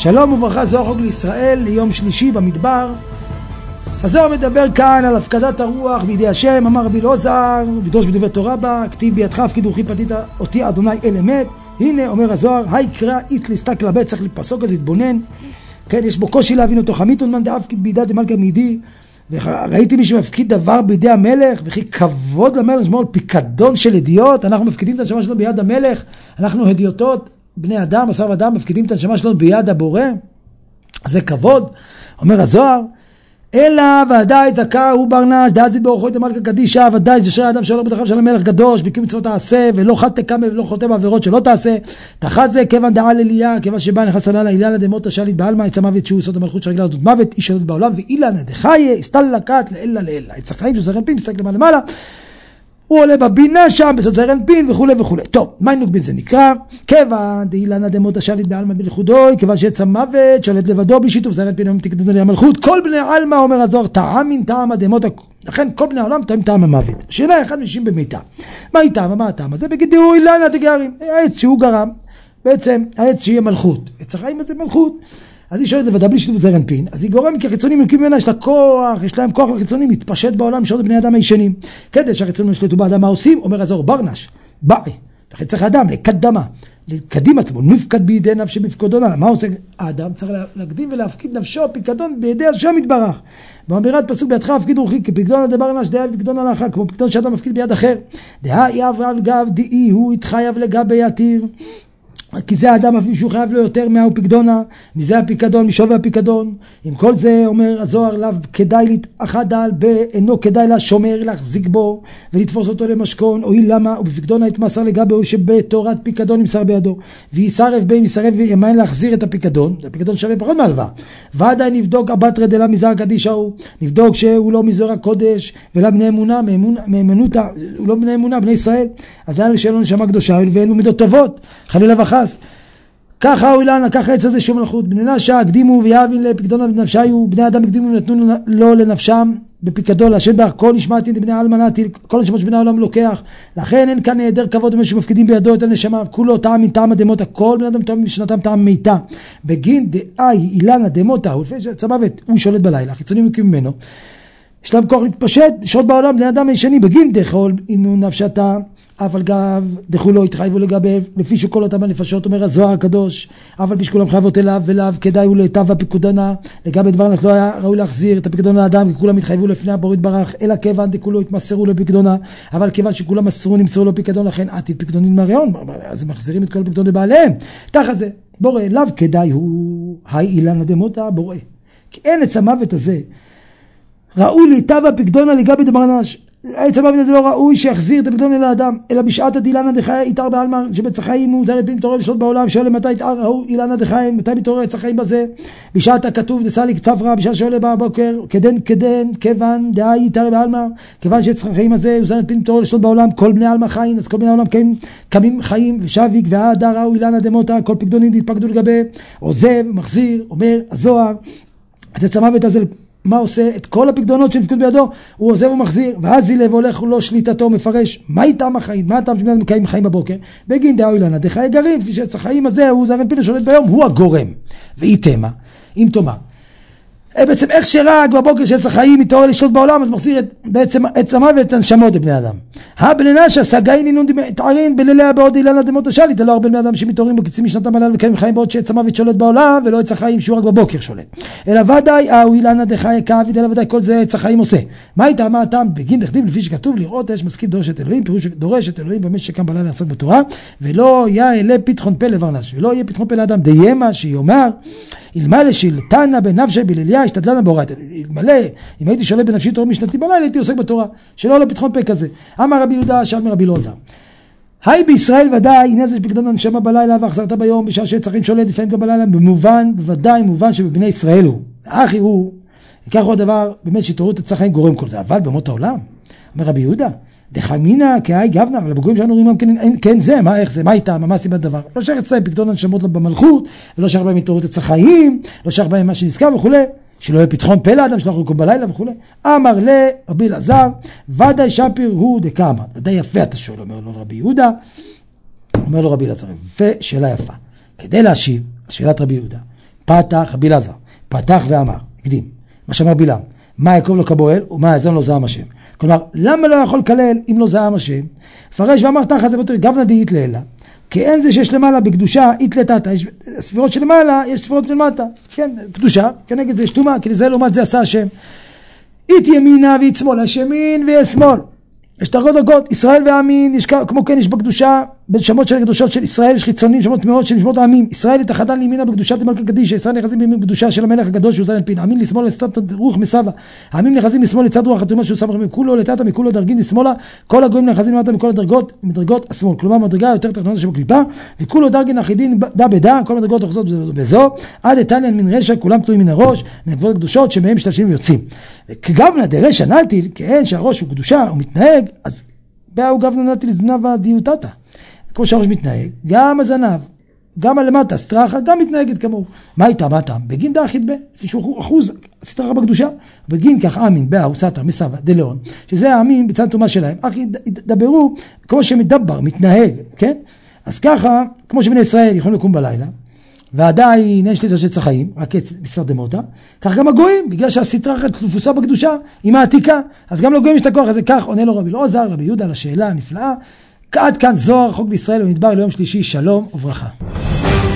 שלום וברכה, זוהר חוג לישראל ליום שלישי במדבר. הזוהר מדבר כאן על הפקדת הרוח בידי השם. אמר רבי אלעזר, בדרוש בדברי תורה בה, כתיב בידך הפקיד רוחי פדית אותי אדוני אל אמת. הנה אומר הזוהר, היי קרא אית להסתכל לבית, צריך לפסוק אז להתבונן. כן, יש בו קושי להבין אותו. חמיתון מן דאפקיד בידי דמלכה מידי. וראיתי מישהו מפקיד דבר בידי המלך, וכי כבוד למלך, לשמור על פיקדון של הדיוט. אנחנו מפקידים את הנשמה שלנו ביד המלך, אנחנו הדיוטות, בני אדם, בשר ודם, מפקידים את הנשמה שלנו ביד הבורא. זה כבוד. אומר הזוהר, אלא ודאי זכה הוא ברנש, דאזי באורחו את המלכה קדישה, ודאי זה שרי האדם שלו בדרכיו של המלך קדוש, בקיום מצוות תעשה, ולא חד תקמה ולא חוטא בעבירות שלא תעשה. תחזה כיוון דעל אליה, כיוון שבא נכנס עלה לאילנה דמות השליט בעלמא, יצא מוות שהוא סוד המלכות שרגלה לדות מוות, איש שולט בעולם, ואילנה דחיה, הסתלקת לאלה לאלה. יצא חיים שזרן פין, מסתכל למעלה, הוא עולה בבינה שם, בסוד זרן פין וכו' וכו'. טוב, מה נוגבין זה נקרא? כיוון דאילנה דמות השליט בעלמא בלכודוי, כיוון שיצא מוות, שולט לבדו בלי שיתוף זרן פין, תקדמי המלכות. כל בני עלמא, אומר הזוהר, טעמין טעם הדמות, לכן כל בני העולם טעם טעם המוות. השאלה אחד משים במיתה. מה היא טעם? מה הטעם? זה בגידי הוא אילנה דגרים. העץ שהוא גרם, בעצם העץ שיהיה מלכות. עץ החיים הזה מלכות. אז היא שולט לבדה בלי שיתוף זרן פין, אז היא גורמת כי החיצונים מקים ממנה, יש לה כוח, יש להם כוח לחיצונים, מתפשט בעולם, לשלוט בני אדם הישנים. כדי שהחיצונים ישלטו באדם, מה עושים? אומר הזוהר ברנש, באי, לכן צריך האדם לקדמה, לקדים עצמו, נפקד בידי נפשי בפקודונה. מה עושה האדם? צריך להקדים ולהפקיד נפשו פיקדון בידי השם יתברך. באמירת פסוק בידך הפקיד רוחי, כפקדון דברנש דעה ופקדון הלכה, כמו פקדון שאדם מפקיד ביד אחר. דעה יאב רב גב דאי הוא התחייב לגבי יתיר. כי זה האדם אפילו שהוא חייב לו יותר מהוא פקדונה, מזה הפיקדון, משווי הפיקדון. עם כל זה אומר הזוהר, לאו כדאי להתאחד על באינו כדאי לשומר להחזיק בו ולתפוס אותו למשכון, או למה, ובפקדונה התמסר לגבי שבתורת פיקדון נמסר בידו, ויסרב בי מסרב וימיין להחזיר את הפיקדון, הפיקדון שווה פחות מהלוואה. ועדיין נבדוק הבת רדלה מזר קדישה הוא, נבדוק שהוא לא מזר הקודש ולא בני אמונה, מאמנותה, הוא לא בני אמונה, בני ישראל. אז דענו שאין לו נשמה קדושה ואין לו מידות טובות, חלילה וחס. ככה הוא אילנה, ככה עץ הזה שהוא מלכות. בני נשה הקדימו ויאבין לפקדונה בנפשיו, בני אדם הקדימו ונתנו לו לנפשם בפיקדון, להשם ברך כל נשמתי לבני העלמא נטיל, כל הנשמות שבני העולם לוקח. לכן אין כאן היעדר כבוד במה שמפקידים בידו את הנשמה, כולו טעם מן טעם הדמותה, כל בני אדם טעם משנתם טעם מיתה. בגין דאי אילנה דמותה, הוא לפני שיצא מוות, הוא שולט בלילה, החיצונים מקים ממנו, יש להם כוח להתפשט, לשרות בעולם, בני אדם הישנים. בגין דכל אינו נפשתה, אבל גב דחו לא התחייבו לגביו, לפי שכל אותם הנפשות, אומר הזוהר הקדוש, אבל בשכולם חייבות אליו ולאו כדאי הוא להיטב הפיקדונה. לגבי דבר לא היה ראוי להחזיר את הפיקדון לאדם, כי כולם התחייבו לפני הבורא יתברך, אלא כיוון דכולו התמסרו לפיקדונה, אבל כיוון שכולם מסרו נמסרו לו פיקדון, לכן עתיד פיקדונים מהריון, אז הם מחזירים את כל הפיקדון לבעליהם. תחת זה בורא, לאו כדאי הוא היי אילנה דמותה בורא, כי אין את המוות הזה ראוי להיטב הפיקדונה לגבי דברנש. העץ המוות הזה לא ראוי שיחזיר את הפיקדון אל האדם, אלא בשעת הדילנה דחיה יתער בעלמא, שבעץ החיים הוא זרן פין מתעורר לשלוט בעולם. שואל מתי יתער ההוא אילנה דחיה, מתי מתעורר עץ החיים בזה? בשעת הכתוב דסליק צפרא, בשעה שעולה בבוקר, כדן כיוון דהי יתער בעלמא, כיוון שעץ החיים הזה הוא זרן פין מתעורר לשלוט בעולם, כל בני עלמא חיים, אז כל בני העולם קמים חיים, ושביק והדר ההוא אילנה דמותה, כל פיקדונים יתפקדו לגבי, עוזב, מחזיר. אומר הזוהר, העץ המוות הזה מה עושה? את כל הפקדונות שנפקוד בידו הוא עוזב ומחזיר, ואז זילב הולך לו שליטתו, מפרש מה איתם החיים, מה הטעם שבני מקיים חיים בבוקר. בגין דאו אילנה דחיה גרים, לפי שעץ החיים הזה הוא זרן פין שולט ביום, הוא הגורם. והיא תמה, אם תאמר בעצם איך שרק בבוקר שעץ החיים מתעורר לשלוט בעולם, אז מחזיר בעצם עץ המוות את הנשמות לבני אדם. הבני נשה סגאין אינון מתערין בליליה בעוד אילנה דמות השליט, לא הרבה בני אדם שמתעוררים בקצים משנתם הללו וקיימים חיים בעוד שעץ המוות שולט בעולם, ולא עץ החיים שהוא רק בבוקר שולט. אלא ודאי או אילנה דחיה כאביד, אלא ודאי כל זה עץ החיים עושה. מה איתה? מה הטעם? בגין דכתיב לפי שכתוב לראות אש מסכים דורש את אלוהים, פירוש דורש את אלוהים במה שקם בלילה לעסוק בתורה, ולא יהיה פתחון פה לברנש, ולא יהיה פתחון פה לאדם דיימה שיאמר אלמלא שילתנה בנפשי בליליה השתדלנה בהוראת. אלמלא אם הייתי שולט בנפשי תורה משנתי בלילה הייתי עוסק בתורה, שלא לפתחון פה כזה. אמר רבי יהודה שאל מרבי אלעזר, היי בישראל ודאי הנה זה פקדון הנשמה בלילה והחזרת ביום, בשעה שעץ החיים שולט לפעמים גם בלילה, במובן בוודאי מובן שבבני ישראל הוא אחי הוא ייקח עוד דבר באמת שהתעוררות עץ החיים גורם כל זה. אבל במות העולם אומר רבי יהודה דחמינה כהי גבנה, אבל בגויים שלנו רואים כן זה, מה איך זה, מה איתם, מה סיבת דבר. לא שייך אצלם פקדון הנשמות במלכות, ולא שייך בהם התעוררות עץ החיים, לא שייך בהם מה שנזכר וכו', שלא יהיה פתחון פה לאדם, שלא יקום בלילה וכו'. אמר לרבי אלעזר, ודאי שפיר הוא דקאמר. ודאי יפה אתה שואל, אומר לו רבי יהודה, אומר לו רבי אלעזר, ושאלה יפה. כדי להשיב, שאלת רבי יהודה, פתח, בלעזר, פתח ואמר, הקדים, מה שאמר בלעם, מה יקוב לו כבועל ומה יעזון לו זעם השם. כלומר, למה לא יכול לקלל אם לא זעם השם? פרש ואמר תחת זה ביותר, גבנה די יתלה, כי אין זה שיש למעלה בקדושה יתלתתה, יש ספירות שלמעלה, יש ספירות שלמטה, כן, קדושה, כנגד זה יש תומה, כי לזה לעומת זה עשה השם. ית ימינה וית שמאל, יש ימין ויש שמאל. יש דרגות, ישראל והעמים, כמו כן יש בקדושה, בין שמות של הקדושות של ישראל, יש חיצונים, שמות מאוד של שמות העמים. ישראל יתחדן לימינה בקדושת מלכה קדישה, ישראל נכנסים בימין בקדושה של המלך הגדול שהוא זן פין, העמים לשמאל לצד רוח מסבה, העמים נכנסים לשמאל לצד רוח התאומה שהוא סמך מכולו לטאטה מכולו דרגין לשמאלה, כל הגויים נכנסים למטה מכל הדרגות, מדרגות השמאל, כלומר מדרגה יותר תחתונה שבקליפה, וכולו דרגין אחידין דה בדה, כל מדרגות אוחזות בזו, עד איתן מן רשע, כולם תלויים מן הראש, מכבוד הקדושות שמהם משתלשים ויוצאים. כגבנה דרשע נטיל, כאין שהראש הוא קדושה, הוא מתנהג, אז באו גבנה נטיל זנבה דיוטתה. כמו שהראש מתנהג, גם הזנב, גם הלמטה, סטרחה, גם מתנהגת כמוהו. מה איתה? מה טעם? בגין דה אחיד בה, לפי שהוא אחוז סטרחה בקדושה, בגין כך אמין, באו, סתר, מסבה, דלאון, שזה האמין בצד תומה שלהם, אחי דברו כמו שמדבר, מתנהג, כן? אז ככה, כמו שבני ישראל יכולים לקום בלילה, ועדיין אין שליטה של צחיים, רק משרד דמותה, כך גם הגויים, בגלל שהסטרחה תפוסה בקדושה, היא מעתיקה, אז גם לגויים יש את הכוח הזה, כך עונה לו רבי אלעזר, רבי יהודה, לשאלה הנפלאה, עד כאן זוהר, חוק בישראל במדבר ליום שלישי, שלום וברכה.